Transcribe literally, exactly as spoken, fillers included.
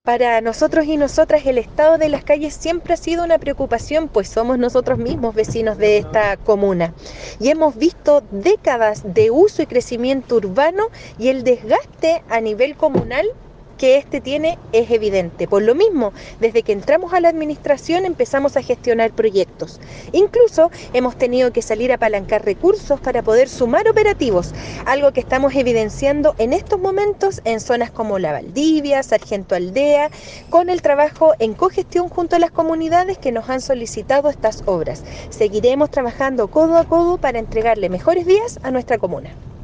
Para nosotros y nosotras el estado de las calles siempre ha sido una preocupación, pues somos nosotros mismos vecinos de esta comuna y hemos visto décadas de uso y crecimiento urbano y el desgaste a nivel comunal que este tiene es evidente. Por lo mismo, desde que entramos a la administración empezamos a gestionar proyectos. Incluso hemos tenido que salir a apalancar recursos para poder sumar operativos, algo que estamos evidenciando en estos momentos en zonas como La Valdivia, Sargento Aldea, con el trabajo en cogestión junto a las comunidades que nos han solicitado estas obras. Seguiremos trabajando codo a codo para entregarle mejores días a nuestra comuna.